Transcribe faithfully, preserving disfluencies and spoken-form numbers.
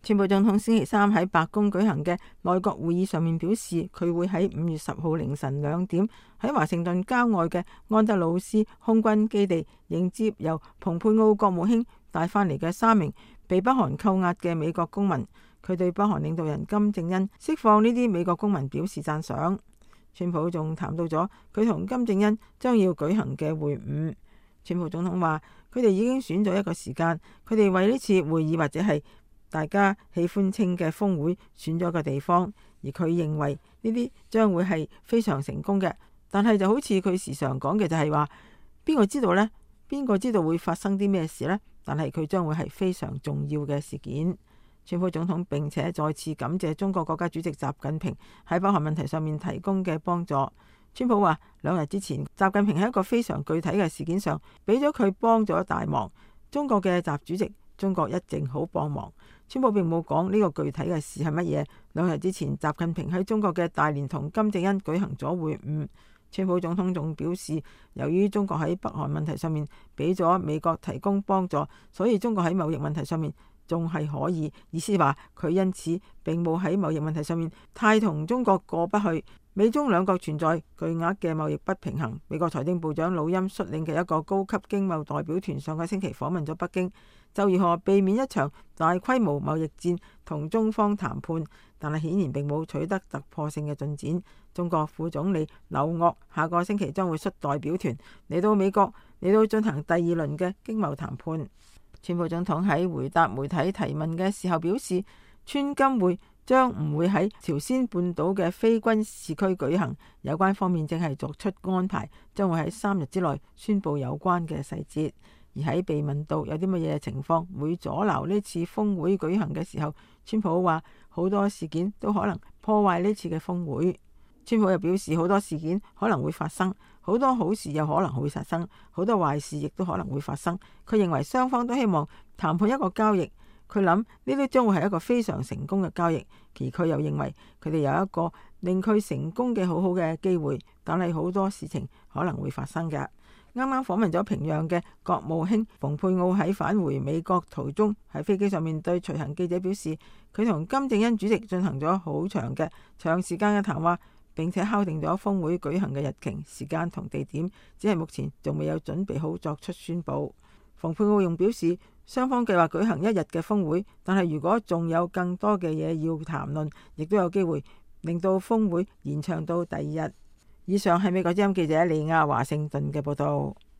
川普總統星期三喺白宮舉行嘅內閣會議上面表示，佢會喺五月十號凌晨兩點喺華盛頓郊外嘅安德魯斯空軍基地迎接由蓬佩奧國務卿帶返嚟嘅三名被北韓扣押嘅美國公民。佢對北韓領導人金正恩釋放呢啲美國公民表示讚賞。川普仲談到咗佢同金正恩將要舉行嘅會晤。川普總統話，佢哋已經選咗一個時間，佢哋為呢次會議或者係大家喜歡稱嘅峰會選咗個地方，而佢認為呢啲將會係非常成功嘅。但係就好似佢時常講嘅，就係話邊個知道呢？邊個知道會發生啲咩事呢？但係佢將會係非常重要嘅事件。川普總統並且再次感謝中國國家主席習近平喺北韓問題上面提供嘅幫助。川普話兩日之前，習近平喺一個非常具體嘅事件上俾咗佢幫咗大忙。中國嘅習主席，中國一定好幫忙。川普並冇講呢個具體嘅事係乜嘢。兩日之前，習近平喺中國嘅大連同金正恩舉行咗會晤。川普總統仲表示，由於中國喺北韓問題上面俾咗美國提供幫助，所以中國喺貿易問題上面仲係可以。意思話佢因此並冇喺貿易問題上面太同中國過不去。美中兩國存在巨額嘅貿易不平衡。美國財政部長魯欽率領嘅一個高級經貿代表團上個星期訪問咗北京，就如何避免一場大規模貿易戰同中方談判，但係顯然並冇取得突破性嘅進展。中國副總理劉岳下個星期將會率代表團嚟到美國，嚟到進行第二輪嘅經貿談判。川普總統喺回答媒體提問嘅時候表示，川金會將唔會喺朝鮮半島嘅非軍事區舉行，有關方面正係作出安排，將會喺三日之內宣布有關嘅細節。而喺被問到有啲乜嘢情況會阻撓呢次峰會舉行嘅時候，川普話好多事件都可能破壞呢次嘅峰會。川普又表示，好多事件可能會發生，好多好事又可能會發生，好多壞事亦都可能會發生。佢認為雙方都希望談判一個交易。佢諗呢啲將會係一個非常成功嘅交易，而佢又認為佢哋有一個令佢成功嘅好好嘅機會，但係好多事情可能會發生嘅。啱啱訪問咗平壤嘅國務卿蓬佩奧喺返回美國途中喺飛機上面對隨行記者表示，佢同金正恩主席進行咗好長嘅長時間嘅談話，並且敲定咗峰會舉行嘅日期、時間同地點，只係目前仲未有準備好作出宣佈。蓬佩奧仲表示，雙方計劃舉行一日嘅峰會，但係如果仲有更多嘅嘢要談論，亦都有機會令到峰會延長到第二日。以上係美國之音記者李亞華盛頓嘅報道。